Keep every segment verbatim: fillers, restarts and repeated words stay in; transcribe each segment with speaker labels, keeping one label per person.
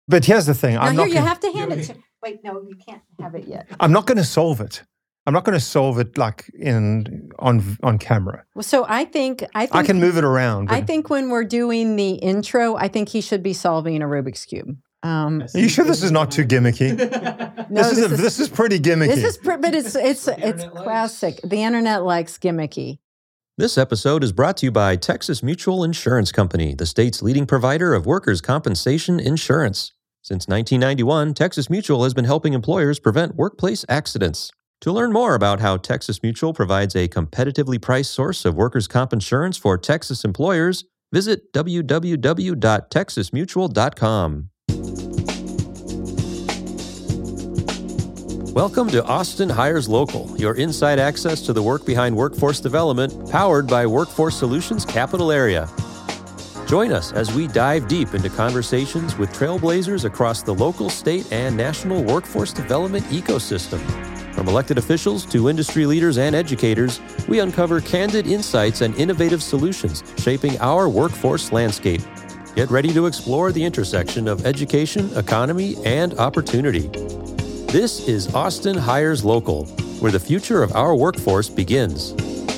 Speaker 1: But here's the thing.
Speaker 2: Now
Speaker 1: I'm
Speaker 2: here,
Speaker 1: not
Speaker 2: you
Speaker 1: gonna,
Speaker 2: have to hand it to... Wait, no, you can't have it yet.
Speaker 1: I'm not going to solve it. I'm not going to solve it like in on on camera.
Speaker 2: Well, so I think... I think
Speaker 1: I can move it around.
Speaker 2: I think when we're doing the intro, I think he should be solving a Rubik's Cube. Um,
Speaker 1: Are you sure this is not too gimmicky?
Speaker 2: no,
Speaker 1: this, is,
Speaker 2: this,
Speaker 1: a,
Speaker 2: is,
Speaker 1: this is pretty gimmicky.
Speaker 2: This is, pr- but it's it's it's classic. Likes. The internet likes gimmicky.
Speaker 3: This episode is brought to you by Texas Mutual Insurance Company, the state's leading provider of workers' compensation insurance. Since nineteen ninety-one, Texas Mutual has been helping employers prevent workplace accidents. To learn more about how Texas Mutual provides a competitively priced source of workers' comp insurance for Texas employers, visit w w w dot texas mutual dot com. Welcome to Austin Hires Local, your inside access to the work behind workforce development, powered by Workforce Solutions Capital Area. Join us as we dive deep into conversations with trailblazers across the local, state, and national workforce development ecosystem. From elected officials to industry leaders and educators, we uncover candid insights and innovative solutions shaping our workforce landscape. Get ready to explore the intersection of education, economy, and opportunity. This is Austin Hires Local, where the future of our workforce begins.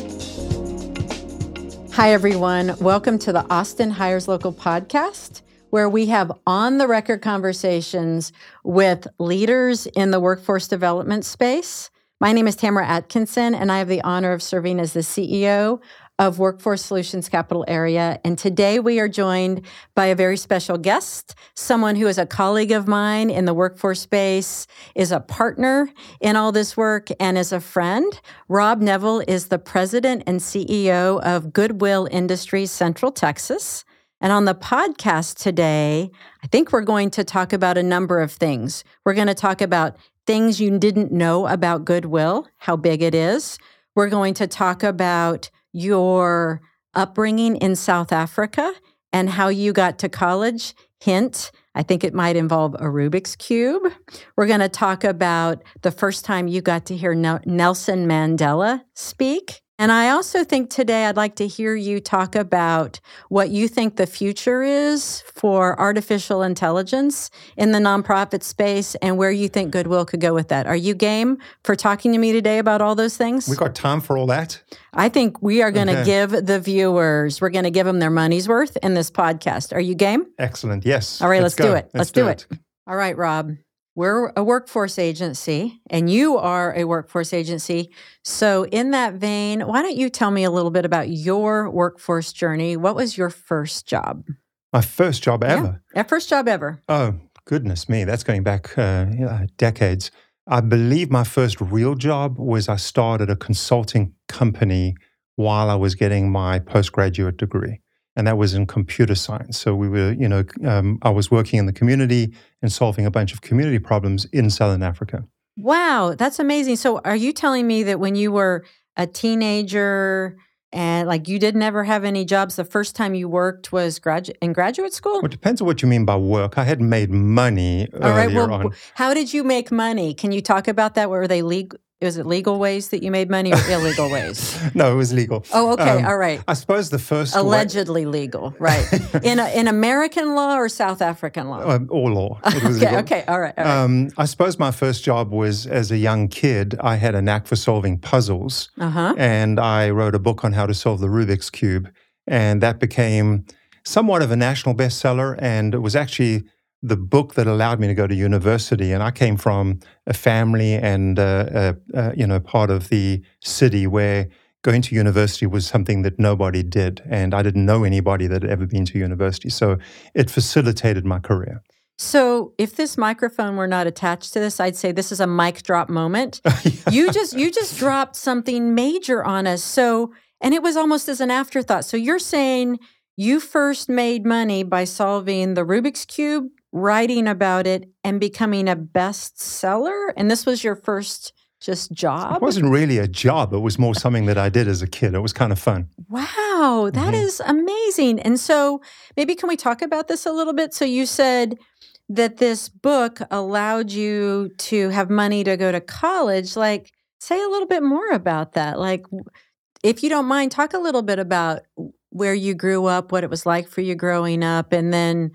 Speaker 2: Hi, everyone. Welcome to the Austin Hires Local podcast, where we have on-the-record conversations with leaders in the workforce development space. My name is Tamara Atkinson, and I have the honor of serving as the C E O of Workforce Solutions Capital Area. And today we are joined by a very special guest, someone who is a colleague of mine in the workforce space, is a partner in all this work, and is a friend. Rob Neville is the president and C E O of Goodwill Industries Central Texas. And on the podcast today, I think we're going to talk about a number of things. We're going to talk about things you didn't know about Goodwill, how big it is. We're going to talk about your upbringing in South Africa and how you got to college. Hint, I think it might involve a Rubik's Cube. We're going to talk about the first time you got to hear Nelson Mandela speak. And I also think today I'd like to hear you talk about what you think the future is for artificial intelligence in the nonprofit space and where you think Goodwill could go with that. Are you game for talking to me today about all those things?
Speaker 1: We got time for all that?
Speaker 2: I think we are going to
Speaker 1: Okay.
Speaker 2: give the viewers, we're going to give them their money's worth in this podcast. Are you game?
Speaker 1: Excellent. Yes.
Speaker 2: All right, let's,
Speaker 1: go.
Speaker 2: do it. Let's, let's do, do it. it. All right, Rob. We're a workforce agency, and you are a workforce agency. So in that vein, why don't you tell me a little bit about your workforce journey? What was your first job?
Speaker 1: My first job ever?
Speaker 2: Yeah, first job ever.
Speaker 1: Oh, goodness me. That's going back uh, yeah, decades. I believe my first real job was I started a consulting company while I was getting my postgraduate degree. And that was in computer science. So we were, you know, um, I was working in the community and solving a bunch of community problems in Southern Africa.
Speaker 2: Wow, that's amazing. So are you telling me that when you were a teenager and like you did never have any jobs, the first time you worked was gradu- in graduate school?
Speaker 1: Well, it depends on what you mean by work. I had made money
Speaker 2: All right,
Speaker 1: earlier
Speaker 2: well,
Speaker 1: on.
Speaker 2: How did you make money? Can you talk about that? Were they legal? Was it legal ways that you made money or illegal ways?
Speaker 1: No, it was legal.
Speaker 2: Oh, okay.
Speaker 1: Um,
Speaker 2: All right.
Speaker 1: I suppose the first...
Speaker 2: Allegedly way- legal, right. in a, in American law or South African law?
Speaker 1: Um, or law. It was
Speaker 2: okay,
Speaker 1: legal.
Speaker 2: okay. All right, all right.
Speaker 1: Um, I suppose my first job was as a young kid. I had a knack for solving puzzles.
Speaker 2: Uh-huh.
Speaker 1: And I wrote a book on how to solve the Rubik's Cube. And that became somewhat of a national bestseller. And it was actually the book that allowed me to go to university. And I came from a family and, uh, uh, uh, you know, part of the city where going to university was something that nobody did. And I didn't know anybody that had ever been to university. So it facilitated my career.
Speaker 2: So if this microphone were not attached to this, I'd say this is a mic drop moment. yeah. You just you just dropped something major on us. So, and it was almost as an afterthought. So you're saying you first made money by solving the Rubik's Cube, writing about it, and becoming a bestseller? And this was your first just job?
Speaker 1: It wasn't really a job. It was more something that I did as a kid. It was kind of fun.
Speaker 2: Wow, that mm-hmm. is amazing. And so maybe can we talk about this a little bit? So you said that this book allowed you to have money to go to college. Like, say a little bit more about that. Like, if you don't mind, talk a little bit about where you grew up, what it was like for you growing up, and then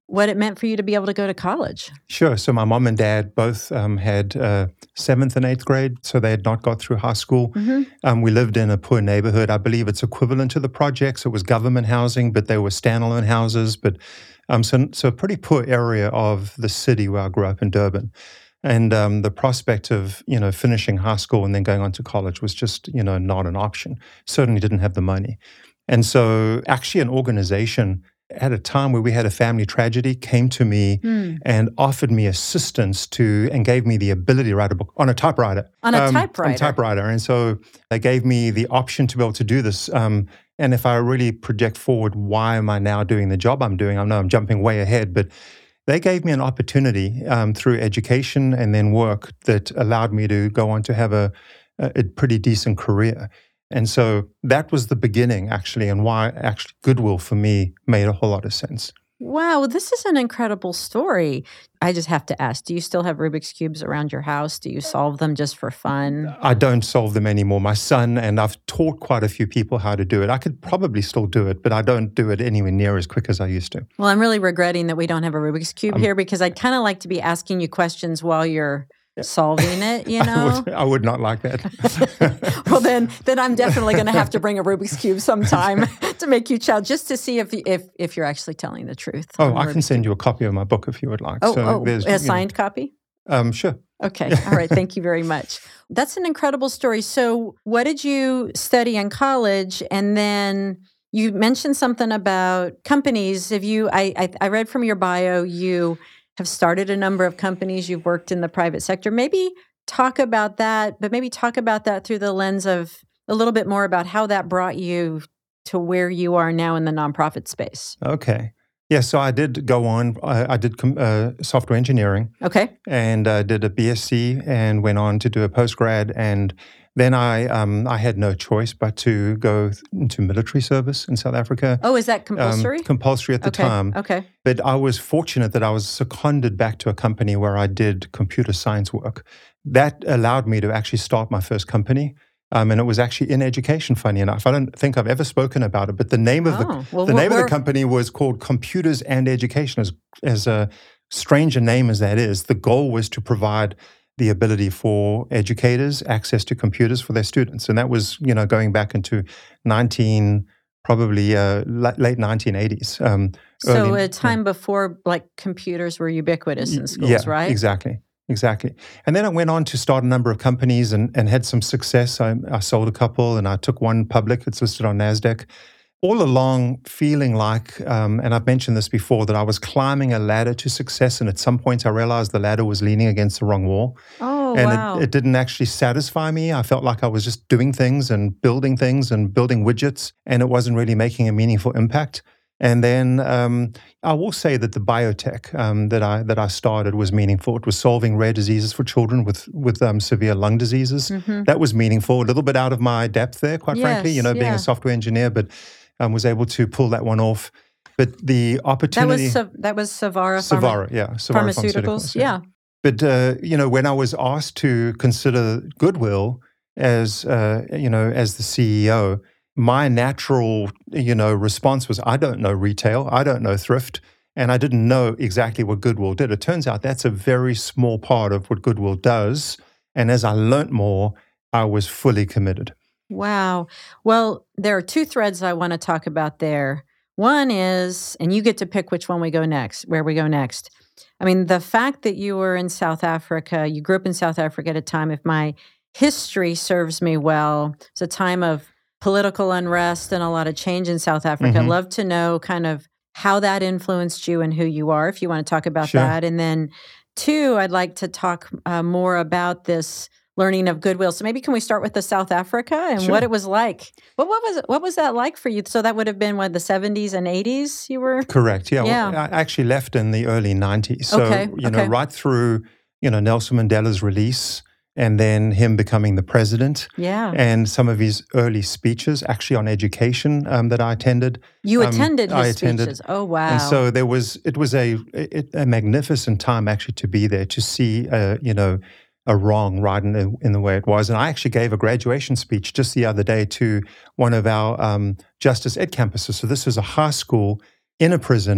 Speaker 2: what it meant for you to be able to go to college.
Speaker 1: Sure. So my mom and dad both um, had uh, seventh and eighth grade, so they had not got through high school.
Speaker 2: Mm-hmm.
Speaker 1: Um, we lived in a poor neighborhood. I believe it's equivalent to the projects. It was government housing, but they were standalone houses. But um, so, so a pretty poor area of the city where I grew up in Durban. And um, the prospect of, you know, finishing high school and then going on to college was just, you know, not an option. Certainly didn't have the money. And so actually an organization at a time where we had a family tragedy came to me mm. and offered me assistance to, and gave me the ability to write a book on a typewriter.
Speaker 2: On a um, typewriter?
Speaker 1: On a typewriter. And so they gave me the option to be able to do this. Um, and if I really project forward, why am I now doing the job I'm doing? I know I'm jumping way ahead, but they gave me an opportunity um, through education and then work that allowed me to go on to have a, a pretty decent career. And so that was the beginning, actually, and why actually Goodwill for me made a whole lot of sense.
Speaker 2: Wow, this is an incredible story. I just have to ask, do you still have Rubik's Cubes around your house? Do you solve them just for fun?
Speaker 1: I don't solve them anymore. My son, and I've taught quite a few people how to do it. I could probably still do it, but I don't do it anywhere near as quick as I used to.
Speaker 2: Well, I'm really regretting that we don't have a Rubik's Cube um, here, because I'd kind of like to be asking you questions while you're solving it, you know?
Speaker 1: I would, I would not like that.
Speaker 2: Well, then then I'm definitely going to have to bring a Rubik's Cube sometime to make you challenge, just to see if if if you're actually telling the truth.
Speaker 1: Oh, I can send you a copy of my book if you would like.
Speaker 2: Oh, so oh a signed know. copy?
Speaker 1: Um, sure.
Speaker 2: Okay. All right. Thank you very much. That's an incredible story. So what did you study in college? And then you mentioned something about companies. Have you, I, I, I read from your bio, you have started a number of companies. You've worked in the private sector. Maybe talk about that, but maybe talk about that through the lens of a little bit more about how that brought you to where you are now in the nonprofit space.
Speaker 1: Okay. Yeah, so I did go on. I, I did uh, software engineering.
Speaker 2: Okay.
Speaker 1: And I uh, did a B S c and went on to do a postgrad. And then I um, I had no choice but to go into military service in South Africa.
Speaker 2: Oh, is that compulsory?
Speaker 1: Um, compulsory at the
Speaker 2: okay.
Speaker 1: time.
Speaker 2: Okay.
Speaker 1: But I was fortunate that I was seconded back to a company where I did computer science work. That allowed me to actually start my first company. Um, and it was actually in education, funny enough. I don't think I've ever spoken about it, but the name of
Speaker 2: oh,
Speaker 1: the
Speaker 2: well,
Speaker 1: the name
Speaker 2: of
Speaker 1: the company was called Computers and Education. As, as a strange a name as that is, the goal was to provide the ability for educators access to computers for their students. And that was, you know, going back into nineteen, probably uh, late nineteen eighties. Um,
Speaker 2: so
Speaker 1: early,
Speaker 2: a time yeah. before like computers were ubiquitous in schools,
Speaker 1: yeah,
Speaker 2: right?
Speaker 1: Exactly. Exactly. And then I went on to start a number of companies and, and had some success. I, I sold a couple and I took one public. It's listed on NASDAQ. All along feeling like, um, and I've mentioned this before, that I was climbing a ladder to success. And at some point I realized the ladder was leaning against the wrong wall.
Speaker 2: Oh,
Speaker 1: and
Speaker 2: wow.
Speaker 1: it, it didn't actually satisfy me. I felt like I was just doing things and building things and building widgets, and it wasn't really making a meaningful impact. And then um, I will say that the biotech um, that I that I started was meaningful. It was solving rare diseases for children with with um, severe lung diseases. Mm-hmm. That was meaningful. A little bit out of my depth there, quite
Speaker 2: yes,
Speaker 1: frankly. You know, being
Speaker 2: yeah.
Speaker 1: a software engineer, but um, was able to pull that one off. But the opportunity
Speaker 2: that was that was Savara.
Speaker 1: Savara, yeah, Savara
Speaker 2: Pharmaceuticals,
Speaker 1: Pharmaceuticals,
Speaker 2: yeah. yeah.
Speaker 1: But uh, you know, when I was asked to consider Goodwill as uh, you know as the C E O. My natural, you know, response was, I don't know retail, I don't know thrift, and I didn't know exactly what Goodwill did. It turns out that's a very small part of what Goodwill does. And as I learned more, I was fully committed.
Speaker 2: Wow. Well, there are two threads I want to talk about there. One is, and you get to pick which one we go next, where we go next. I mean, the fact that you were in South Africa, you grew up in South Africa at a time, if my history serves me well, it's a time of political unrest and a lot of change in South Africa.
Speaker 1: Mm-hmm.
Speaker 2: I'd love to know kind of how that influenced you and who you are, if you want to talk about
Speaker 1: sure.
Speaker 2: that. And then two, I'd like to talk uh, more about this learning of Goodwill. So maybe can we start with the South Africa and
Speaker 1: sure.
Speaker 2: what it was like? What, what was what was that like for you? So that would have been, what, the seventies and eighties you were?
Speaker 1: Correct, yeah.
Speaker 2: yeah.
Speaker 1: Well, I actually left in the early nineties. So,
Speaker 2: okay.
Speaker 1: you know,
Speaker 2: okay.
Speaker 1: right through, you know, Nelson Mandela's release, and then him becoming the president.
Speaker 2: Yeah.
Speaker 1: And some of his early speeches, actually on education, um, that I attended.
Speaker 2: You
Speaker 1: um,
Speaker 2: attended his
Speaker 1: I attended.
Speaker 2: speeches. Oh, wow.
Speaker 1: And so there was, it was a it, a magnificent time actually to be there, to see, uh, you know, a wrong right in the, in the way it was. And I actually gave a graduation speech just the other day to one of our um, Justice Ed campuses. So this is a high school in a prison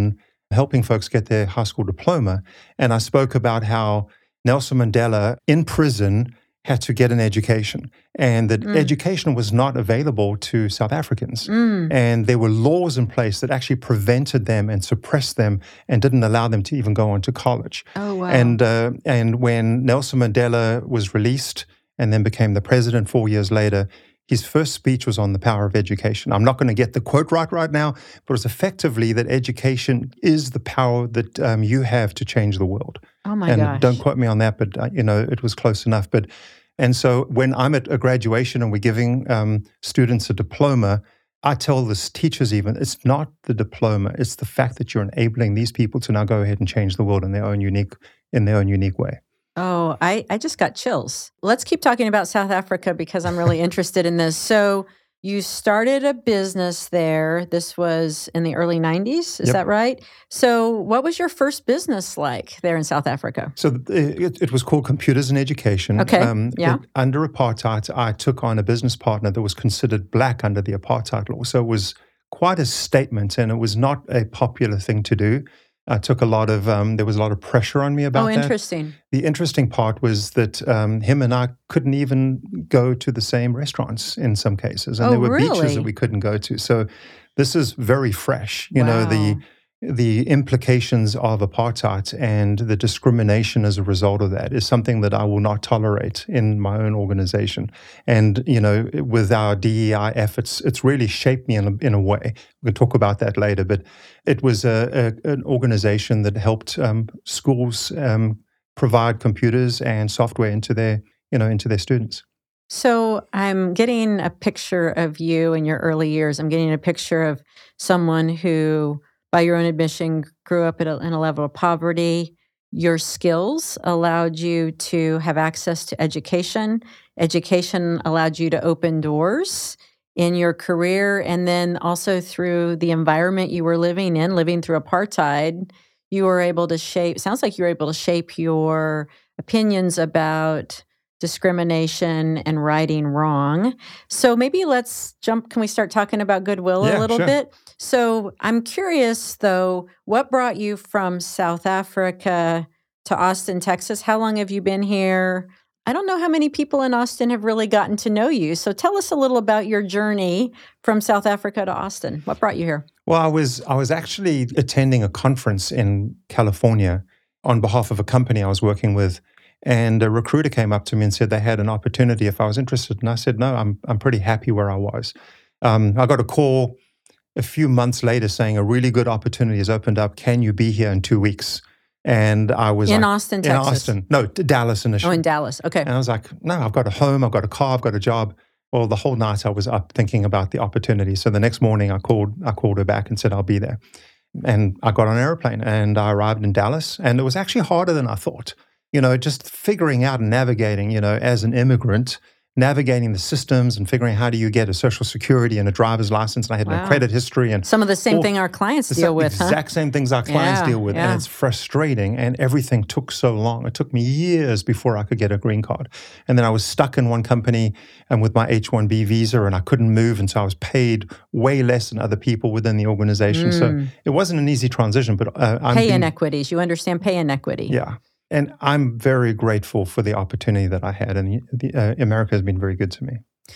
Speaker 1: helping folks get their high school diploma. And I spoke about how Nelson Mandela in prison had to get an education, and that mm. education was not available to South Africans. Mm. And there were laws in place that actually prevented them and suppressed them and didn't allow them to even go on to college.
Speaker 2: Oh, wow.
Speaker 1: And, uh, and when Nelson Mandela was released and then became the president four years later, his first speech was on the power of education. I'm not going to get the quote right right now, but it's effectively that education is the power that um, you have to change the world.
Speaker 2: Oh my
Speaker 1: and
Speaker 2: gosh.
Speaker 1: Don't quote me on that, but uh, you know, it was close enough. But and so when I'm at a graduation and we're giving um, students a diploma, I tell the teachers even, it's not the diploma, it's the fact that you're enabling these people to now go ahead and change the world in their own unique in their own unique way.
Speaker 2: Oh, I, I just got chills. Let's keep talking about South Africa because I'm really interested in this. So you started a business there. This was in the early nineties. Is
Speaker 1: Yep.
Speaker 2: that right? So what was your first business like there in South Africa?
Speaker 1: So it, it was called Computers in Education.
Speaker 2: Okay, yeah.
Speaker 1: it- under apartheid, I took on a business partner that was considered black under the apartheid law. So it was quite a statement, and it was not a popular thing to do. I took a lot of, um, there was a lot of pressure on me about
Speaker 2: Oh,
Speaker 1: that.
Speaker 2: interesting.
Speaker 1: The interesting part was that um, him and I couldn't even go to the same restaurants in some cases. And
Speaker 2: Oh,
Speaker 1: there were
Speaker 2: really?
Speaker 1: beaches that we couldn't go to. So this is very fresh. You know,
Speaker 2: Wow.
Speaker 1: the the implications of apartheid and the discrimination as a result of that is something that I will not tolerate in my own organization. And, you know, with our D E I efforts, it's really shaped me in a, in a way. We can talk about that later, but it was a, a, an organization that helped um, schools um, provide computers and software into their, you know, into their students.
Speaker 2: So I'm getting a picture of you in your early years. I'm getting a picture of someone who, by your own admission, grew up at a, in a level of poverty. Your skills allowed you to have access to education. Education allowed you to open doors in your career. And then also through the environment you were living in, living through apartheid, you were able to shape, sounds like you were able to shape your opinions about discrimination and righting wrong. So maybe let's jump, can we start talking about goodwill
Speaker 1: Yeah,
Speaker 2: a little
Speaker 1: sure.
Speaker 2: bit? So I'm curious though, what brought you from South Africa to Austin, Texas? How long have you been here? I don't know how many people in Austin have really gotten to know you. So tell us a little about your journey from South Africa to Austin. What brought you here?
Speaker 1: Well, I was I was actually attending a conference in California on behalf of a company I was working with. And a recruiter came up to me and said they had an opportunity if I was interested. And I said, no, I'm I'm pretty happy where I was. Um, I got a call a few months later saying a really good opportunity has opened up. Can you be here in two weeks? And I was
Speaker 2: In
Speaker 1: like,
Speaker 2: Austin,
Speaker 1: in
Speaker 2: Texas?
Speaker 1: Austin. No, D- Dallas
Speaker 2: Oh,
Speaker 1: initially.
Speaker 2: in Dallas. Okay.
Speaker 1: And I was like, no, I've got a home, I've got a car, I've got a job. Well, the whole night I was up thinking about the opportunity. So the next morning I called I called her back and said, I'll be there. And I got on an airplane and I arrived in Dallas. And it was actually harder than I thought. You know, just figuring out and navigating, you know, as an immigrant, navigating the systems and figuring how do you get a social security and a driver's license. And I had
Speaker 2: Wow.
Speaker 1: no credit history. And
Speaker 2: Some of the same
Speaker 1: all-
Speaker 2: thing our clients
Speaker 1: the
Speaker 2: deal
Speaker 1: sa-
Speaker 2: with, huh?
Speaker 1: exact same things our clients
Speaker 2: Yeah,
Speaker 1: deal with.
Speaker 2: yeah.
Speaker 1: And it's frustrating. And everything took so long. It took me years before I could get a green card. And then I was stuck in one company and with my H one B visa and I couldn't move. And so I was paid way less than other people within the organization. So
Speaker 2: Mm.
Speaker 1: it wasn't an easy transition, but uh, I'm
Speaker 2: Pay
Speaker 1: being-
Speaker 2: inequities. You understand pay inequity.
Speaker 1: Yeah. And I'm very grateful for the opportunity that I had. And the, uh, America has been very good to me.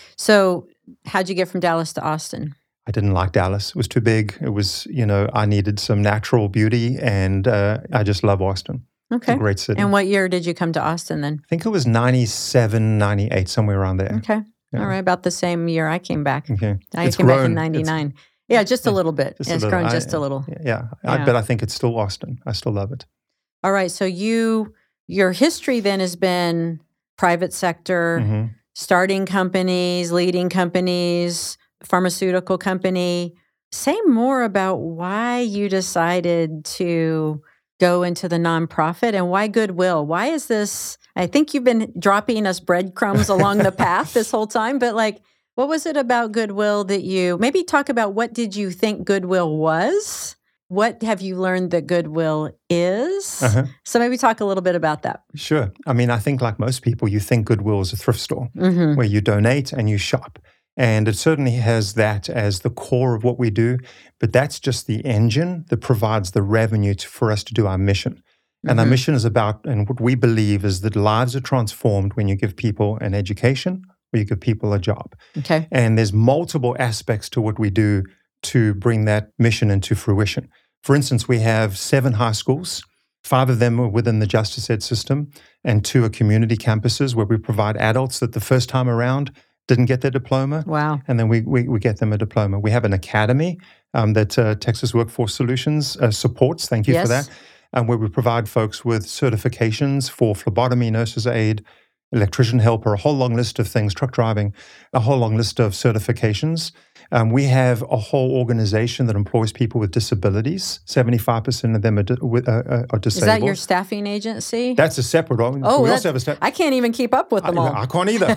Speaker 2: So how'd you get from Dallas to Austin?
Speaker 1: I didn't like Dallas. It was too big. It was, you know, I needed some natural beauty. And uh, I just love Austin. It's
Speaker 2: Okay.
Speaker 1: a great city.
Speaker 2: And what year did you come to Austin then?
Speaker 1: I think it was ninety-seven, ninety-eight, somewhere around there.
Speaker 2: Okay.
Speaker 1: Yeah.
Speaker 2: All right. About the same year I came back.
Speaker 1: Okay.
Speaker 2: I
Speaker 1: It's
Speaker 2: came back in
Speaker 1: grown. It's-
Speaker 2: ninety-nine. Yeah, just a little bit.
Speaker 1: just a
Speaker 2: It's
Speaker 1: little.
Speaker 2: grown
Speaker 1: I-
Speaker 2: just a little.
Speaker 1: Yeah.
Speaker 2: Yeah.
Speaker 1: I, but I think it's still Austin. I still love it.
Speaker 2: All right. So you, your history then has been private sector,
Speaker 1: hmm
Speaker 2: starting companies, leading companies, pharmaceutical company. Say more about why you decided to go into the nonprofit and why Goodwill. Why is this? I think you've been dropping us breadcrumbs along the path this whole time, but like, what was it about Goodwill that you maybe talk about? What did you think Goodwill was? What have you learned that Goodwill is?
Speaker 1: Uh-huh.
Speaker 2: So maybe talk a little bit about that.
Speaker 1: Sure. I mean, I think like most people, you think Goodwill is a thrift store
Speaker 2: Mm-hmm.
Speaker 1: where you donate and you shop. And it certainly has that as the core of what we do, but that's just the engine that provides the revenue to, for us to do our mission. And mm-hmm. our mission is about, and what we believe is that lives are transformed when you give people an education or you give people a job.
Speaker 2: Okay.
Speaker 1: And there's multiple aspects to what we do to bring that mission into fruition. For instance, we have seven high schools. Five of them are within the Justice Ed system, and two are community campuses where we provide adults that the first time around didn't get their diploma.
Speaker 2: Wow.
Speaker 1: And then we we, we get them a diploma. We have an academy um, that uh, Texas Workforce Solutions uh, supports. Thank you
Speaker 2: yes.
Speaker 1: for that. Um, where we provide folks with certifications for phlebotomy, nurse's aid, electrician helper, a whole long list of things, truck driving, a whole long list of certifications. Um, we have a whole organization that employs people with disabilities. seventy-five percent of them are, di- uh, are disabled.
Speaker 2: Is that your staffing agency?
Speaker 1: That's a separate one.
Speaker 2: Oh,
Speaker 1: we also have a sta-
Speaker 2: I can't even keep up with them
Speaker 1: I,
Speaker 2: all.
Speaker 1: I can't either.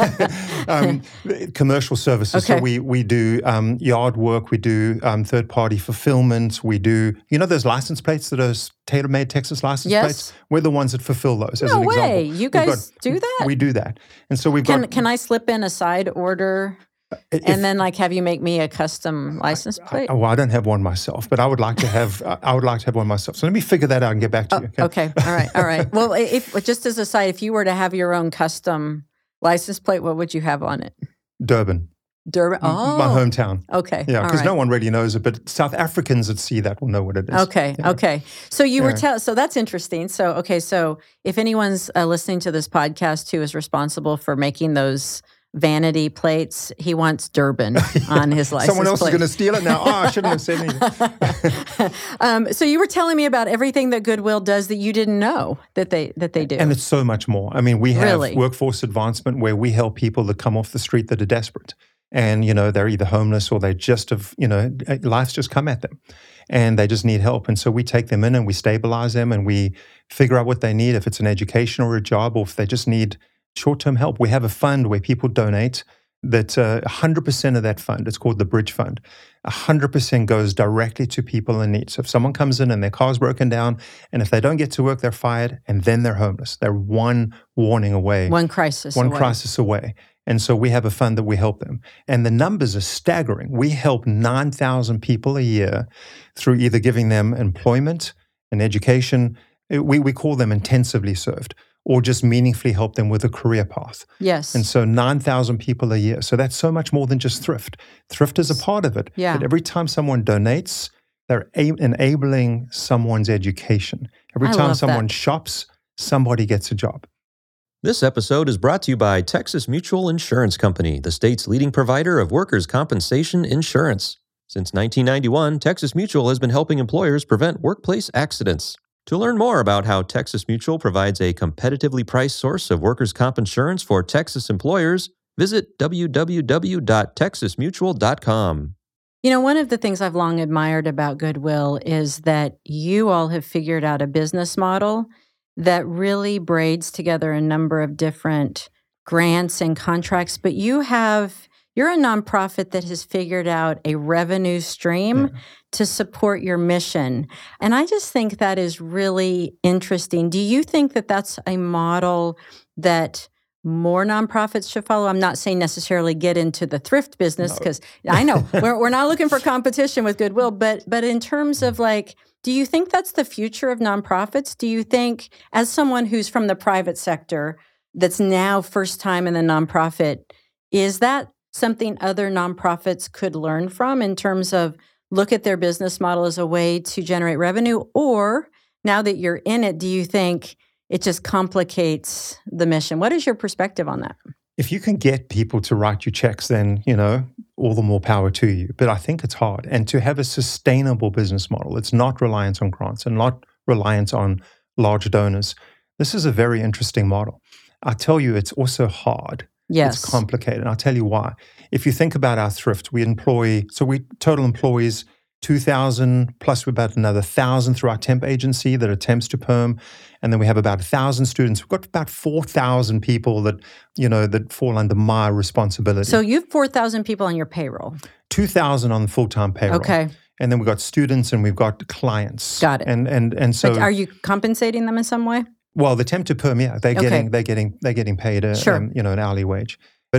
Speaker 1: um, commercial services.
Speaker 2: Okay.
Speaker 1: So we we do um, yard work. We do um, third-party fulfillment. We do, you know those license plates that are tailor-made Texas license
Speaker 2: yes.
Speaker 1: plates? We're the ones that fulfill those, as
Speaker 2: no
Speaker 1: an
Speaker 2: way.
Speaker 1: example.
Speaker 2: You guys
Speaker 1: got,
Speaker 2: do that?
Speaker 1: We do that. And so we've
Speaker 2: can,
Speaker 1: got...
Speaker 2: Can I slip in a side order...
Speaker 1: If,
Speaker 2: and then, like, have you make me a custom license plate?
Speaker 1: I, I, well, I don't have one myself, but I would like to have. I would like to have one myself. So let me figure that out and get back to
Speaker 2: oh,
Speaker 1: you.
Speaker 2: Okay? okay, all right, all right. Well, if just as a side, if you were to have your own custom license plate, what would you have on it?
Speaker 1: Durban.
Speaker 2: Durban. Oh,
Speaker 1: my hometown.
Speaker 2: Okay,
Speaker 1: yeah, because
Speaker 2: right.
Speaker 1: no one really knows it, but South Africans that see that will know what it is.
Speaker 2: Okay,
Speaker 1: yeah.
Speaker 2: okay. So you
Speaker 1: yeah.
Speaker 2: were telling. So that's interesting. So okay, so if anyone's uh, listening to this podcast who is responsible for making those vanity plates, he wants Durban on his license
Speaker 1: Someone else
Speaker 2: plate.
Speaker 1: is going to steal it now. Oh, I shouldn't have said anything.
Speaker 2: um, so you were telling me about everything that Goodwill does that you didn't know that they that they do.
Speaker 1: And it's so much more. I mean, we have
Speaker 2: really?
Speaker 1: workforce advancement where we help people that come off the street that are desperate. And, you know, they're either homeless or they just have, you know, life's just come at them and they just need help. And so we take them in and we stabilize them and we figure out what they need, if it's an education or a job, or if they just need short-term help. We have a fund where people donate that uh, one hundred percent of that fund, it's called the Bridge Fund, one hundred percent goes directly to people in need. So if someone comes in and their car's broken down, and if they don't get to work, they're fired, and then they're homeless. They're one warning away.
Speaker 2: One crisis
Speaker 1: One
Speaker 2: away.
Speaker 1: crisis away. And so we have a fund that we help them. And the numbers are staggering. We help nine thousand people a year through either giving them employment and education. We, we call them intensively served, or just meaningfully help them with a career path.
Speaker 2: Yes.
Speaker 1: And so nine thousand people a year. So that's so much more than just thrift. Thrift is a part of it.
Speaker 2: Yeah.
Speaker 1: But every time someone donates, they're a- enabling someone's education. Every
Speaker 2: I
Speaker 1: time
Speaker 2: love
Speaker 1: someone
Speaker 2: that.
Speaker 1: shops, somebody gets a job.
Speaker 3: This episode is brought to you by Texas Mutual Insurance Company, the state's leading provider of workers' compensation insurance. Since nineteen ninety-one, Texas Mutual has been helping employers prevent workplace accidents. To learn more about how Texas Mutual provides a competitively priced source of workers' comp insurance for Texas employers, visit w w w dot texas mutual dot com.
Speaker 2: You know, one of the things I've long admired about Goodwill is that you all have figured out a business model that really braids together a number of different grants and contracts, but you have, you're a nonprofit that has figured out a revenue stream yeah. to support your mission. And I just think that is really interesting. Do you think that that's a model that more nonprofits should follow? I'm not saying necessarily get into the thrift business, because no. I know we're, we're not looking for competition with Goodwill, but but in terms of like, do you think that's the future of nonprofits? Do you think, as someone who's from the private sector that's now first time in the nonprofit, is that something other nonprofits could learn from in terms of look at their business model as a way to generate revenue? Or now that you're in it, do you think it just complicates the mission? What is your perspective on that?
Speaker 1: If you can get people to write you checks, then, you know, all the more power to you. But I think it's hard. And to have a sustainable business model, it's not reliance on grants and not reliance on large donors. This is a very interesting model. I tell you, it's also hard.
Speaker 2: Yes.
Speaker 1: It's complicated. And I'll tell you why. If you think about our thrift, we employ, so we total employees two thousand, plus we're about another one thousand through our temp agency that are temps to perm. And then we have about one thousand students. We've got about four thousand people that, you know, that fall under my responsibility.
Speaker 2: So you have four thousand people on your payroll.
Speaker 1: two thousand on the full-time payroll.
Speaker 2: Okay.
Speaker 1: And then we've got students and we've got clients.
Speaker 2: Got it.
Speaker 1: And and and so
Speaker 2: but are you compensating them in some way?
Speaker 1: Well, the temp to perm, yeah, they're
Speaker 2: Okay.
Speaker 1: getting they're getting they're getting paid a
Speaker 2: Sure.
Speaker 1: um, you know, an hourly wage. But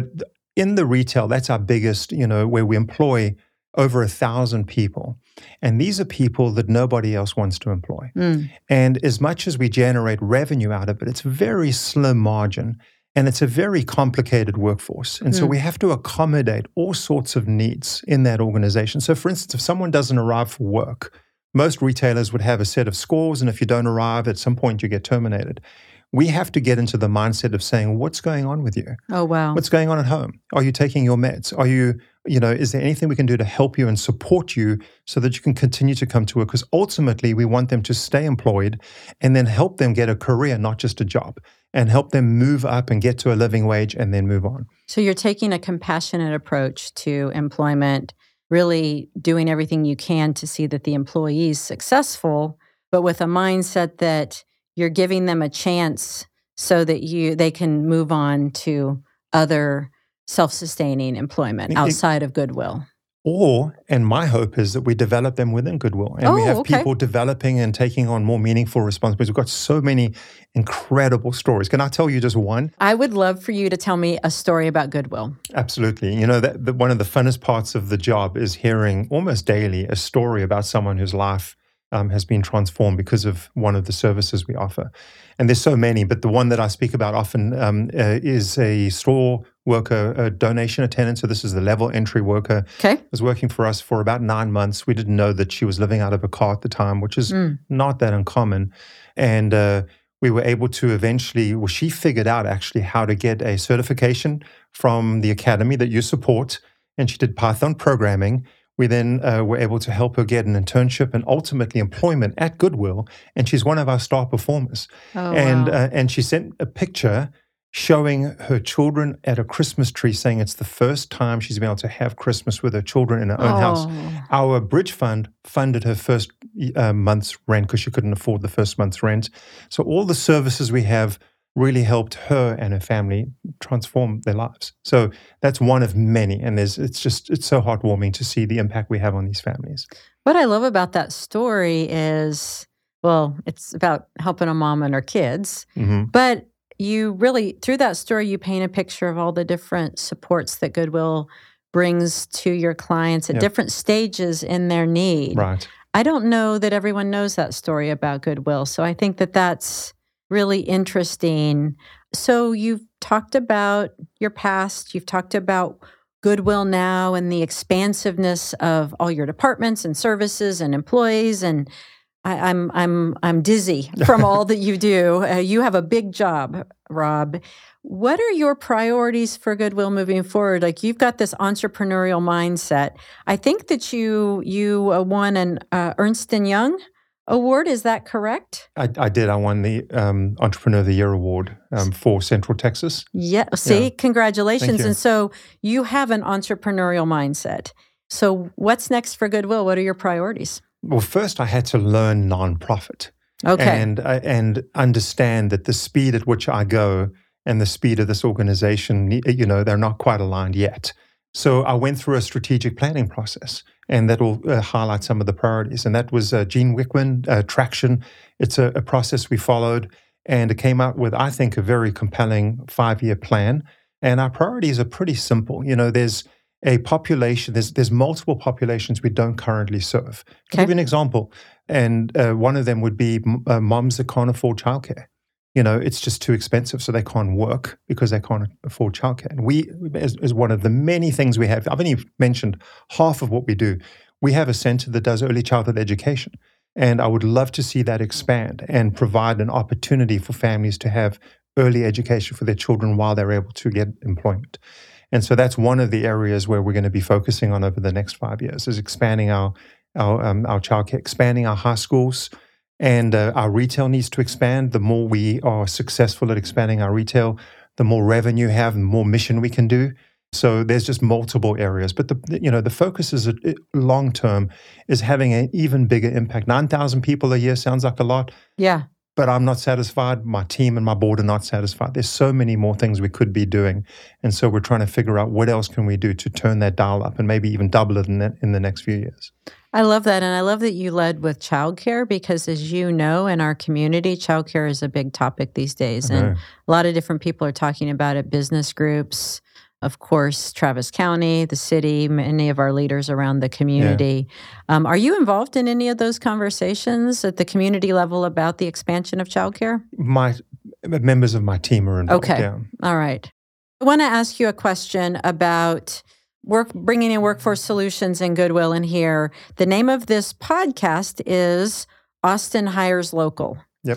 Speaker 1: in the retail, that's our biggest, you know, where we employ over a thousand people. And these are people that nobody else wants to employ. Mm. And as much as we generate revenue out of it, it's very slim margin. And it's a very complicated workforce. And mm. so we have to accommodate all sorts of needs in that organization. So for instance, if someone doesn't arrive for work, most retailers would have a set of scores. And if you don't arrive, at some point you get terminated. We have to get into the mindset of saying, what's going on with you?
Speaker 2: Oh, wow.
Speaker 1: What's going on at home? Are you taking your meds? Are you, you know, is there anything we can do to help you and support you so that you can continue to come to work? Because ultimately, we want them to stay employed and then help them get a career, not just a job, and help them move up and get to a living wage and then move on.
Speaker 2: So you're taking a compassionate approach to employment, really doing everything you can to see that the employee is successful, but with a mindset that you're giving them a chance so that you they can move on to other self-sustaining employment outside of Goodwill.
Speaker 1: Or, and my hope is that we develop them within Goodwill. And
Speaker 2: oh,
Speaker 1: we have
Speaker 2: okay.
Speaker 1: people developing and taking on more meaningful responsibilities. We've got so many incredible stories. Can I tell you just one?
Speaker 2: I would love for you to tell me a story about Goodwill.
Speaker 1: Absolutely. You know, that, that one of the funnest parts of the job is hearing almost daily a story about someone whose life Um, has been transformed because of one of the services we offer. And there's so many, but the one that I speak about often um, uh, is a store worker, a donation attendant. So this is the level entry worker.
Speaker 2: Okay.
Speaker 1: Was working for us for about nine months. We didn't know that she was living out of a car at the time, which is mm. not that uncommon. And uh, we were able to eventually, well, she figured out actually how to get a certification from the academy that you support. And she did Python programming. We then uh, were able to help her get an internship and ultimately employment at Goodwill. And she's one of our star performers.
Speaker 2: Oh,
Speaker 1: and
Speaker 2: wow.
Speaker 1: uh, and she sent a picture showing her children at a Christmas tree, saying it's the first time she's been able to have Christmas with her children in her own
Speaker 2: oh.
Speaker 1: house. Our bridge fund funded her first uh, month's rent because she couldn't afford the first month's rent. So all the services we have really helped her and her family transform their lives. So that's one of many. And there's it's just, it's so heartwarming to see the impact we have on these families.
Speaker 2: What I love about that story is, well, it's about helping a mom and her kids. Mm-hmm. But you really, through that story, you paint a picture of all the different supports that Goodwill brings to your clients at yep. different stages in their need.
Speaker 1: Right.
Speaker 2: I don't know that everyone knows that story about Goodwill. So I think that that's really interesting. So you've talked about your past, you've talked about Goodwill now and the expansiveness of all your departments and services and employees, and I, I'm I'm I'm dizzy from all that you do. Uh, you have a big job, Rob. What are your priorities for Goodwill moving forward? Like, you've got this entrepreneurial mindset. I think that you you uh, won an uh, Ernst and Young award. Is that correct?
Speaker 1: I, I did. I won the um, Entrepreneur of the Year award um, for Central Texas.
Speaker 2: Yeah. See, yeah. Congratulations.
Speaker 1: You.
Speaker 2: And so you have an entrepreneurial mindset. So what's next for Goodwill? What are your priorities?
Speaker 1: Well, first I had to learn nonprofit.
Speaker 2: Okay.
Speaker 1: And, uh, and understand that the speed at which I go and the speed of this organization, you know, they're not quite aligned yet. So I went through a strategic planning process, and that will uh, highlight some of the priorities. And that was uh, Gene Wickman, uh, Traction. It's a, a process we followed, and it came out with, I think, a very compelling five-year plan. And our priorities are pretty simple. You know, there's a population, there's there's multiple populations we don't currently serve. I'll
Speaker 2: okay.
Speaker 1: give you an example. And uh, one of them would be uh, moms that can't afford childcare. You know, it's just too expensive, so they can't work because they can't afford childcare. And we, as, as one of the many things we have, I've only mentioned half of what we do. We have a center that does early childhood education. And I would love to see that expand and provide an opportunity for families to have early education for their children while they're able to get employment. And so that's one of the areas where we're going to be focusing on over the next five years, is expanding our our, um, our childcare, expanding our high schools. And uh, our retail needs to expand. The more we are successful at expanding our retail, the more revenue we have and more mission we can do. So there's just multiple areas. But the you know the focus is uh, long term is having an even bigger impact. nine thousand people a year sounds like a lot.
Speaker 2: Yeah.
Speaker 1: But I'm not satisfied. My team and my board are not satisfied. There's so many more things we could be doing. And so we're trying to figure out what else can we do to turn that dial up and maybe even double it in the, in the next few years.
Speaker 2: I love that. And I love that you led with childcare, because as you know, in our community, childcare is a big topic these days. And a lot of different people are talking about it, business groups, of course, Travis County, the city, many of our leaders around the community. Yeah. Um, are you involved in any of those conversations at the community level about the expansion of childcare?
Speaker 1: My members of my team are involved.
Speaker 2: Okay.
Speaker 1: Yeah.
Speaker 2: All right. I want to ask you a question about work, bringing in workforce solutions and goodwill in here. The name of this podcast is Austin Hires Local.
Speaker 1: Yep.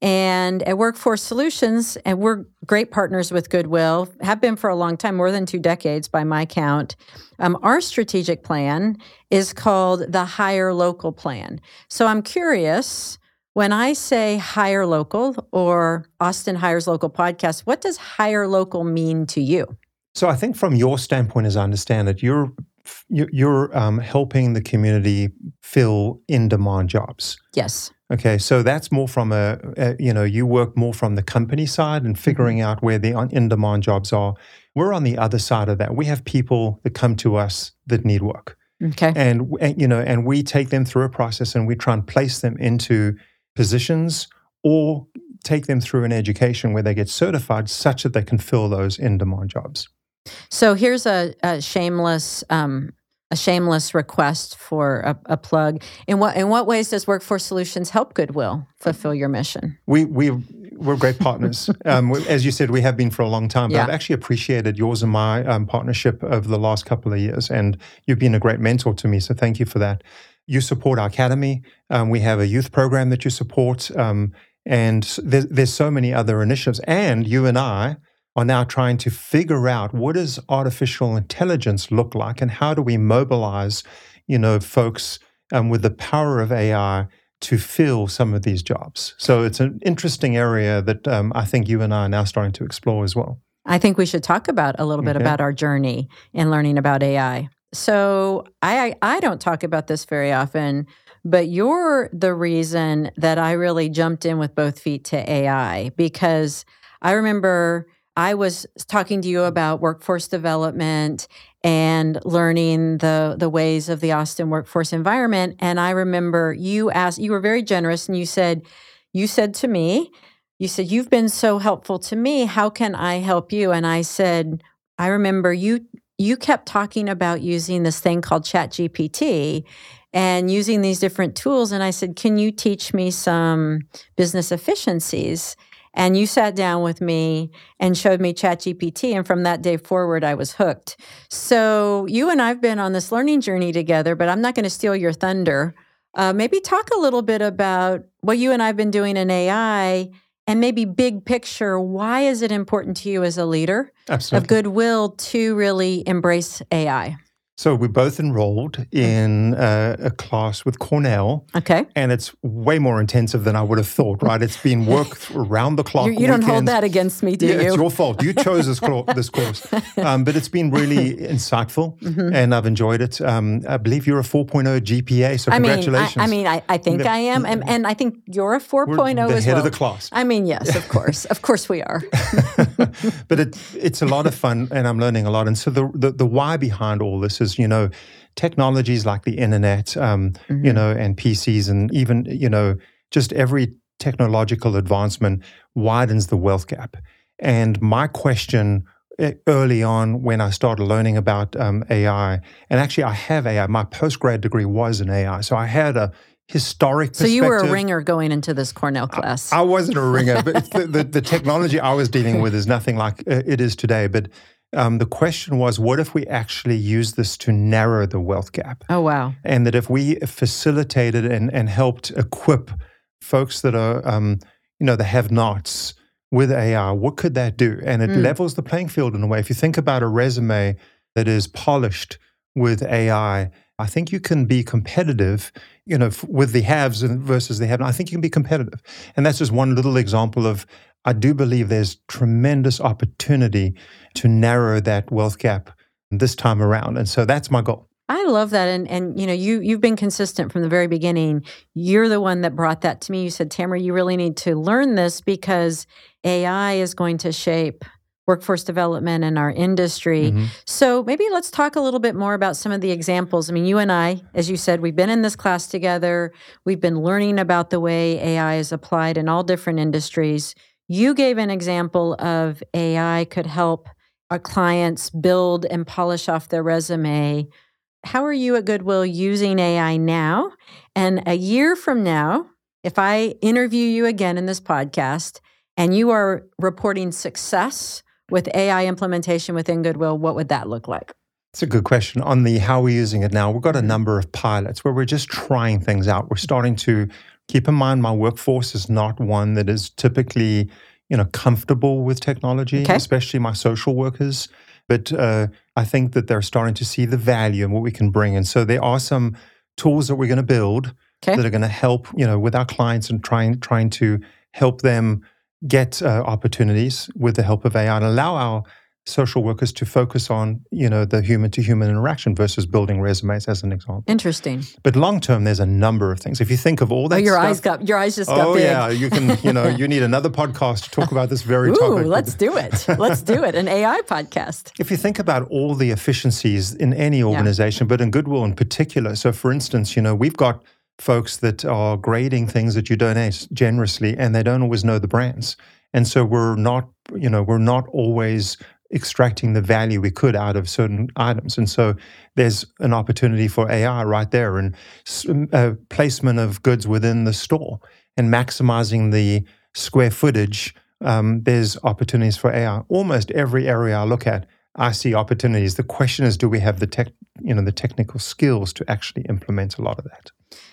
Speaker 2: And at Workforce Solutions, and we're great partners with Goodwill, have been for a long time, more than two decades by my count. Um, our strategic plan is called the Hire Local Plan. So I'm curious, when I say Hire Local or Austin Hires Local podcast, what does Hire Local mean to you?
Speaker 1: So I think from your standpoint, as I understand it, you're you're um, helping the community fill in-demand jobs.
Speaker 2: Yes.
Speaker 1: Okay, so that's more from a, a, you know, you work more from the company side and figuring out where the in-demand jobs are. We're on the other side of that. We have people that come to us that need work.
Speaker 2: Okay.
Speaker 1: And, and you know, and we take them through a process and we try and place them into positions or take them through an education where they get certified such that they can fill those in-demand jobs.
Speaker 2: So here's a, a shameless um, a shameless request for a, a plug. In what in what ways does Workforce Solutions help Goodwill fulfill your mission?
Speaker 1: We we we're great partners. um, as you said, we have been for a long time. But
Speaker 2: yeah.
Speaker 1: I've actually appreciated yours and my um, partnership over the last couple of years, and you've been a great mentor to me. So thank you for that. You support our academy. Um, we have a youth program that you support, um, and there's there's so many other initiatives. And you and I are now trying to figure out what does artificial intelligence look like and how do we mobilize, you know, folks um, with the power of A I to fill some of these jobs. So it's an interesting area that um, I think you and I are now starting to explore as well.
Speaker 2: I think we should talk about a little bit okay. about our journey in learning about A I. So I I don't talk about this very often, but you're the reason that I really jumped in with both feet to A I, because I remember I was talking to you about workforce development and learning the the ways of the Austin workforce environment. And I remember you asked, you were very generous, and you said, you said to me, you said, you've been so helpful to me. How can I help you? And I said, I remember you you kept talking about using this thing called ChatGPT and using these different tools. And I said, can you teach me some business efficiencies? And you sat down with me and showed me ChatGPT. And from that day forward, I was hooked. So you and I have been on this learning journey together, but I'm not going to steal your thunder. Uh, maybe talk a little bit about what you and I have been doing in A I, and maybe big picture, why is it important to you as a leader
Speaker 1: Absolutely.
Speaker 2: of Goodwill to really embrace A I?
Speaker 1: So we both enrolled in uh, a class with Cornell.
Speaker 2: Okay.
Speaker 1: And it's way more intensive than I would have thought, right? It's been work around the clock.
Speaker 2: You, you don't hold that against me, do
Speaker 1: yeah,
Speaker 2: you?
Speaker 1: It's your fault. You chose this, cl- this course. Um, but it's been really insightful, mm-hmm. and I've enjoyed it. Um, I believe you're a four point oh G P A, so
Speaker 2: I
Speaker 1: congratulations.
Speaker 2: Mean, I, I mean, I, I think the, I am, and, and I think you're a four point oh
Speaker 1: the
Speaker 2: as
Speaker 1: head
Speaker 2: well.
Speaker 1: of the class.
Speaker 2: I mean, yes, of course. Of course we are.
Speaker 1: But it, it's a lot of fun, and I'm learning a lot. And so the, the, the why behind all this is, you know, technologies like the internet, um, mm-hmm. you know, and P Cs, and even, you know, just every technological advancement widens the wealth gap. And my question early on when I started learning about um, A I, and actually I have A I, my postgrad degree was in A I, so I had a historic perspective.
Speaker 2: So you were a ringer going into this Cornell class.
Speaker 1: I, I wasn't a ringer, but it's the, the, the technology I was dealing with is nothing like uh, it is today. But um, the question was, what if we actually use this to narrow the wealth gap?
Speaker 2: Oh, wow.
Speaker 1: And that if we facilitated and, and helped equip folks that are, um, you know, the have-nots with A I, what could that do? And it mm. levels the playing field in a way. If you think about a resume that is polished with A I, I think you can be competitive, you know, f- with the haves versus the have. I think you can be competitive. And that's just one little example of, I do believe there's tremendous opportunity to narrow that wealth gap this time around. And so that's my goal.
Speaker 2: I love that. And, and you know, you, you've been consistent from the very beginning. You're the one that brought that to me. You said, Tamara, you really need to learn this because A I is going to shape workforce development in our industry. Mm-hmm. So maybe let's talk a little bit more about some of the examples. I mean, you and I, as you said, we've been in this class together. We've been learning about the way A I is applied in all different industries. You gave an example of A I could help our clients build and polish off their resume. How are you at Goodwill using A I now? And a year from now, if I interview you again in this podcast and you are reporting success with A I implementation within Goodwill, what would that look like?
Speaker 1: It's a good question. On the how we're using it now, we've got a number of pilots where we're just trying things out. We're starting to keep in mind my workforce is not one that is typically, you know, comfortable with technology,
Speaker 2: okay.
Speaker 1: especially my social workers. But uh, I think that they're starting to see the value and what we can bring. And so there are some tools that we're going to build okay. that are going to help, you know, with our clients and trying trying to help them get uh, opportunities with the help of A I and allow our social workers to focus on, you know, the human-to-human interaction versus building resumes, as an example.
Speaker 2: Interesting.
Speaker 1: But long-term, there's a number of things. If you think of all that
Speaker 2: oh, your
Speaker 1: stuff,
Speaker 2: eyes got your eyes just got
Speaker 1: oh,
Speaker 2: big.
Speaker 1: Oh yeah, you can. You know, you need another podcast to talk about this very
Speaker 2: Ooh,
Speaker 1: topic.
Speaker 2: let's do it. Let's do it. An A I podcast.
Speaker 1: If you think about all the efficiencies in any organization, yeah. but in Goodwill in particular. So, for instance, you know, we've got folks that are grading things that you donate generously, and they don't always know the brands. And so we're not, you know, we're not always extracting the value we could out of certain items. And so there's an opportunity for A I right there and uh, placement of goods within the store and maximizing the square footage. Um, there's opportunities for A I. Almost every area I look at, I see opportunities. The question is, do we have the tech, you know, the technical skills to actually implement a lot of that?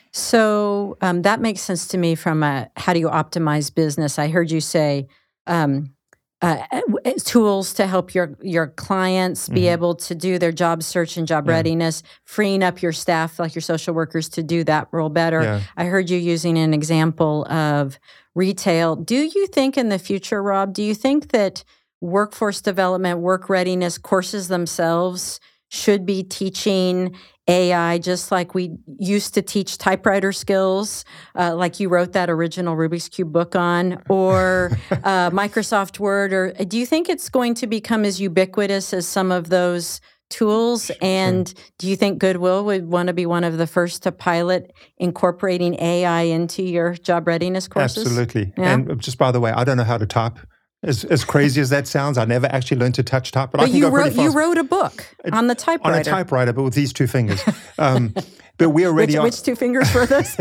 Speaker 2: So um, that makes sense to me from a, how do you optimize business? I heard you say um, uh, tools to help your your clients be mm-hmm. able to do their job search and job yeah. readiness, freeing up your staff, like your social workers, to do that role better. Yeah. I heard you using an example of retail. Do you think in the future, Rob, do you think that workforce development, work readiness courses themselves should be teaching A I just like we used to teach typewriter skills, uh, like you wrote that original Rubik's Cube book on, or uh, Microsoft Word? Or do you think it's going to become as ubiquitous as some of those tools? And do you think Goodwill would want to be one of the first to pilot incorporating A I into your job readiness courses?
Speaker 1: Absolutely.
Speaker 2: Yeah?
Speaker 1: And just by the way, I don't know how to type. As, as crazy as that sounds, I never actually learned to touch type, but,
Speaker 2: but
Speaker 1: I can
Speaker 2: you
Speaker 1: go
Speaker 2: wrote,
Speaker 1: pretty fast.
Speaker 2: You wrote a book on the typewriter.
Speaker 1: On a typewriter, but with these two fingers. Um, but we already
Speaker 2: which,
Speaker 1: are,
Speaker 2: which two fingers for this?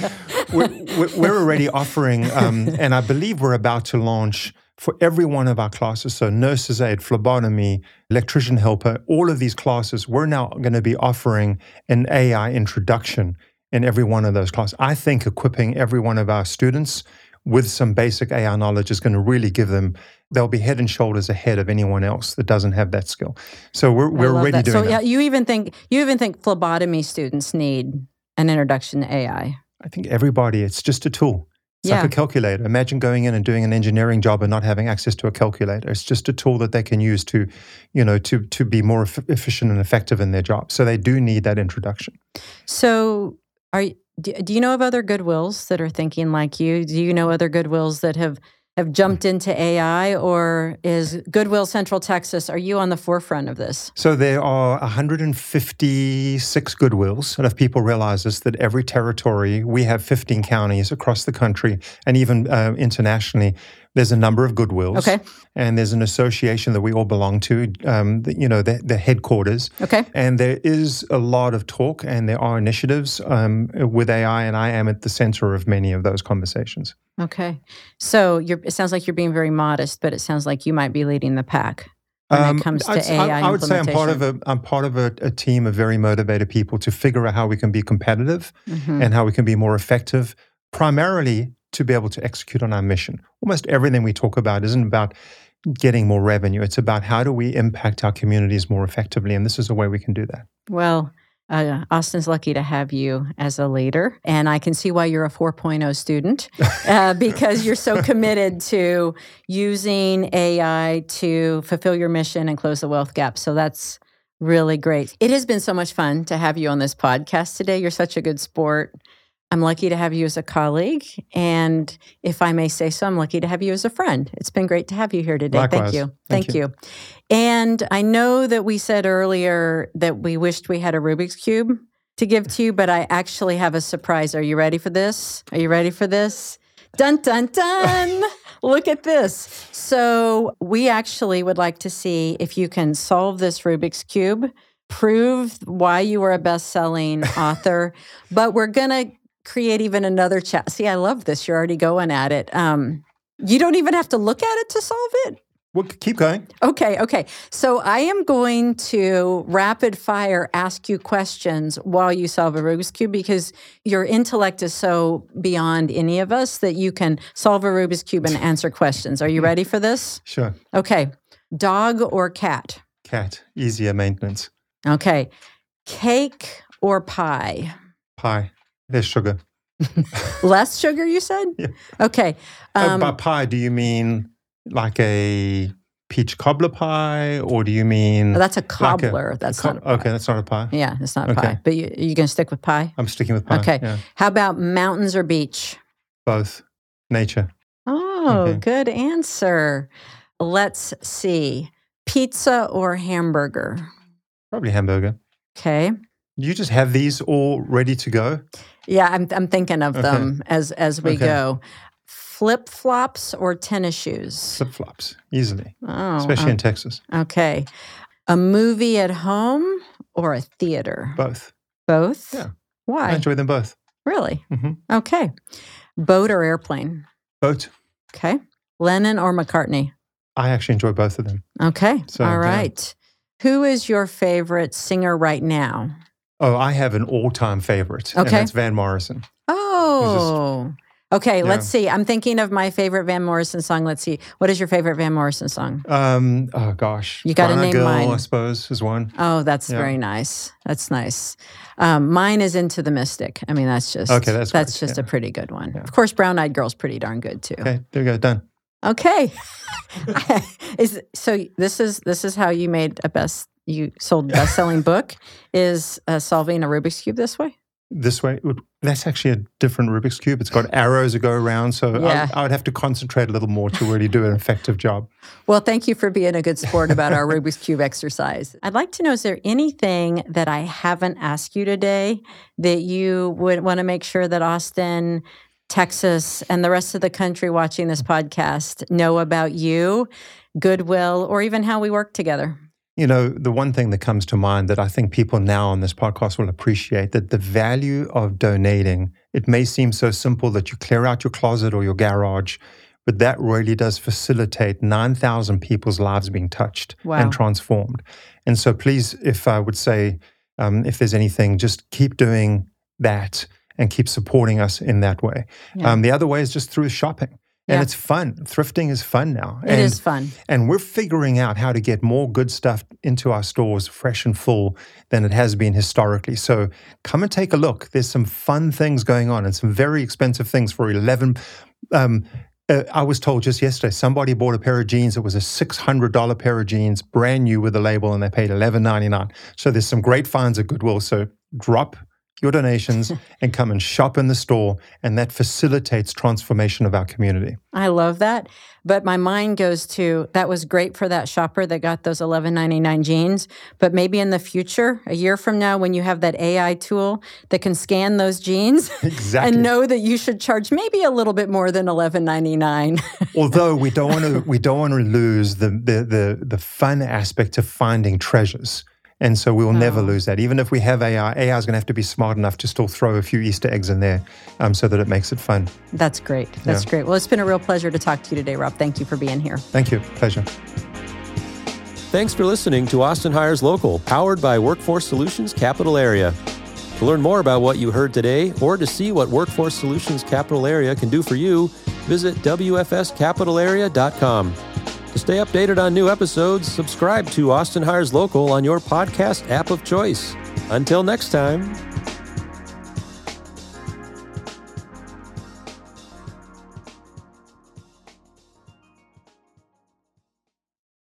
Speaker 1: we're, we're already offering, um, and I believe we're about to launch for every one of our classes. So nurse's aide, phlebotomy, electrician helper, all of these classes, we're now going to be offering an A I introduction in every one of those classes. I think equipping every one of our students with some basic A I knowledge is going to really give them, they'll be head and shoulders ahead of anyone else that doesn't have that skill. So we're we're already
Speaker 2: that.
Speaker 1: doing
Speaker 2: so,
Speaker 1: that.
Speaker 2: Yeah, you even think you even think phlebotomy students need an introduction to A I?
Speaker 1: I think everybody, it's just a tool. It's
Speaker 2: yeah.
Speaker 1: like a calculator. Imagine going in and doing an engineering job and not having access to a calculator. It's just a tool that they can use to, you know, to to be more efficient and effective in their job. So they do need that introduction.
Speaker 2: So are you Do you know of other Goodwills that are thinking like you? Do you know other Goodwills that have, have jumped into A I, or is Goodwill Central Texas, are you on the forefront of this?
Speaker 1: So there are one hundred fifty-six Goodwills, and if people realize this, that every territory, we have fifteen counties across the country, and even uh, internationally, there's a number of Goodwills.
Speaker 2: Okay.
Speaker 1: And there's an association that we all belong to, um, the, you know, the, the headquarters.
Speaker 2: Okay.
Speaker 1: And there is a lot of talk, and there are initiatives um, with A I, and I am at the center of many of those conversations.
Speaker 2: Okay. So you're, it sounds like you're being very modest, but it sounds like you might be leading the pack when um, it comes to
Speaker 1: I'd,
Speaker 2: A I
Speaker 1: I, I would say I'm part of a I'm part of a, a team of very motivated people to figure out how we can be competitive mm-hmm. and how we can be more effective, primarily to be able to execute on our mission. Almost everything we talk about isn't about getting more revenue. It's about how do we impact our communities more effectively, and this is a way we can do that.
Speaker 2: Well, uh, Austin's lucky to have you as a leader, and I can see why you're a four point oh student, uh, because you're so committed to using A I to fulfill your mission and close the wealth gap. So that's really great. It has been so much fun to have you on this podcast today. You're such a good sport. I'm lucky to have you as a colleague, and if I may say so, I'm lucky to have you as a friend. It's been great to have you here today.
Speaker 1: Likewise.
Speaker 2: Thank you.
Speaker 1: Thank,
Speaker 2: Thank
Speaker 1: you.
Speaker 2: you. And I know that we said earlier that we wished we had a Rubik's Cube to give to you, but I actually have a surprise. Are you ready for this? Are you ready for this? Dun, dun, dun. Look at this. So we actually would like to see if you can solve this Rubik's Cube, prove why you were a best-selling author, but we're going to create even another chat. See, I love this. You're already going at it. Um, you don't even have to look at it to solve it.
Speaker 1: Well, keep going.
Speaker 2: Okay, okay. So I am going to rapid fire ask you questions while you solve a Rubik's Cube because your intellect is so beyond any of us that you can solve a Rubik's Cube and answer questions. Are you ready for this?
Speaker 1: Sure.
Speaker 2: Okay. Dog or cat?
Speaker 1: Cat. Easier maintenance.
Speaker 2: Okay. Cake or pie?
Speaker 1: Pie. There's sugar.
Speaker 2: Less sugar, you said?
Speaker 1: Yeah.
Speaker 2: Okay.
Speaker 1: Um,
Speaker 2: Um,
Speaker 1: by pie, do you mean like a peach cobbler pie, or do you mean...
Speaker 2: oh, that's a
Speaker 1: like
Speaker 2: cobbler.
Speaker 1: a,
Speaker 2: that's
Speaker 1: a co-
Speaker 2: not a pie.
Speaker 1: Okay, that's not a pie.
Speaker 2: Yeah, it's not a
Speaker 1: Okay.
Speaker 2: pie. But you, you going to stick with pie?
Speaker 1: I'm sticking with pie.
Speaker 2: Okay.
Speaker 1: Yeah.
Speaker 2: How about mountains or beach?
Speaker 1: Both. Nature.
Speaker 2: Oh,
Speaker 1: Okay.
Speaker 2: good answer. Let's see. Pizza or hamburger?
Speaker 1: Probably hamburger.
Speaker 2: Okay.
Speaker 1: Do you just have these all ready to go?
Speaker 2: Yeah, I'm I'm thinking of
Speaker 1: Okay.
Speaker 2: them as as we
Speaker 1: Okay.
Speaker 2: go. Flip flops or tennis shoes?
Speaker 1: Flip-flops. Easily.
Speaker 2: Oh,
Speaker 1: Especially in Texas.
Speaker 2: okay. A movie at home or a theater?
Speaker 1: Both.
Speaker 2: Both?
Speaker 1: Yeah. I
Speaker 2: Why?
Speaker 1: enjoy them both.
Speaker 2: Really?
Speaker 1: hmm
Speaker 2: Okay. Boat or airplane?
Speaker 1: Both.
Speaker 2: Okay. Lennon or McCartney?
Speaker 1: I actually enjoy both of them.
Speaker 2: Okay.
Speaker 1: So,
Speaker 2: All
Speaker 1: yeah.
Speaker 2: right. Who is your favorite singer right now?
Speaker 1: Oh, I have an all-time favorite. And
Speaker 2: Okay.
Speaker 1: that's Van Morrison.
Speaker 2: Oh. Okay,
Speaker 1: Yeah.
Speaker 2: let's see. I'm thinking of my favorite Van Morrison song. Let's see. What is your favorite Van Morrison song?
Speaker 1: Um, oh, gosh.
Speaker 2: You gotta
Speaker 1: Brown
Speaker 2: name
Speaker 1: Girl,
Speaker 2: mine.
Speaker 1: I suppose, is one.
Speaker 2: Oh, that's
Speaker 1: Yeah.
Speaker 2: very nice. That's nice. Um, mine is Into the Mystic. I mean, that's just
Speaker 1: Okay, that's
Speaker 2: that's
Speaker 1: great,
Speaker 2: just
Speaker 1: yeah.
Speaker 2: a pretty good one.
Speaker 1: Yeah.
Speaker 2: Of course, Brown Eyed Girl's pretty darn good too.
Speaker 1: Okay, there we go. Done.
Speaker 2: Okay. is so this is this is how you made a best you sold a best selling book is uh, solving a Rubik's Cube this way.
Speaker 1: This way, it would- that's actually a different Rubik's Cube. It's got arrows that go around, so
Speaker 2: Yeah.
Speaker 1: I, I would have to concentrate a little more to really do an effective job.
Speaker 2: Well, thank you for being a good sport about our Rubik's Cube exercise. I'd like to know, is there anything that I haven't asked you today that you would want to make sure that Austin, Texas, and the rest of the country watching this podcast know about you, Goodwill, or even how we work together?
Speaker 1: You know, the one thing that comes to mind that I think people now on this podcast will appreciate, that the value of donating, it may seem so simple that you clear out your closet or your garage, but that really does facilitate nine thousand people's lives being touched
Speaker 2: Wow.
Speaker 1: and transformed. And so please, if I would say, um, if there's anything, just keep doing that and keep supporting us in that way.
Speaker 2: Yeah.
Speaker 1: Um, the other way is just through shopping. And
Speaker 2: Yeah.
Speaker 1: it's fun. Thrifting is fun now.
Speaker 2: It
Speaker 1: and,
Speaker 2: is fun.
Speaker 1: And we're figuring out how to get more good stuff into our stores fresh and full than it has been historically. So come and take a look. There's some fun things going on and some very expensive things for eleven. Um, uh, I was told just yesterday, somebody bought a pair of jeans. It was a six hundred dollars pair of jeans, brand new with a label, and they paid eleven ninety-nine. So there's some great finds at Goodwill. So drop your donations and come and shop in the store, and that facilitates transformation of our community.
Speaker 2: I love that. But my mind goes to, that was great for that shopper that got those eleven ninety-nine jeans. But maybe in the future, a year from now, when you have that A I tool that can scan those jeans
Speaker 1: Exactly.
Speaker 2: and know that you should charge maybe a little bit more than eleven ninety-nine.
Speaker 1: Although we don't want to, we don't want to lose the the the, the fun aspect of finding treasures. And so we will never
Speaker 2: Oh.
Speaker 1: lose that. Even if we have A I, A I is going to have to be smart enough to still throw a few Easter eggs in there um, so that it makes it fun.
Speaker 2: That's great. That's
Speaker 1: Yeah.
Speaker 2: great. Well, it's been a real pleasure to talk to you today, Rob. Thank you for being here.
Speaker 1: Thank you. Pleasure.
Speaker 3: Thanks for listening to Austin Hires Local, powered by Workforce Solutions Capital Area. To learn more about what you heard today, or to see what Workforce Solutions Capital Area can do for you, visit W F S capital area dot com. To stay updated on new episodes, subscribe to Austin Hires Local on your podcast app of choice. Until next time.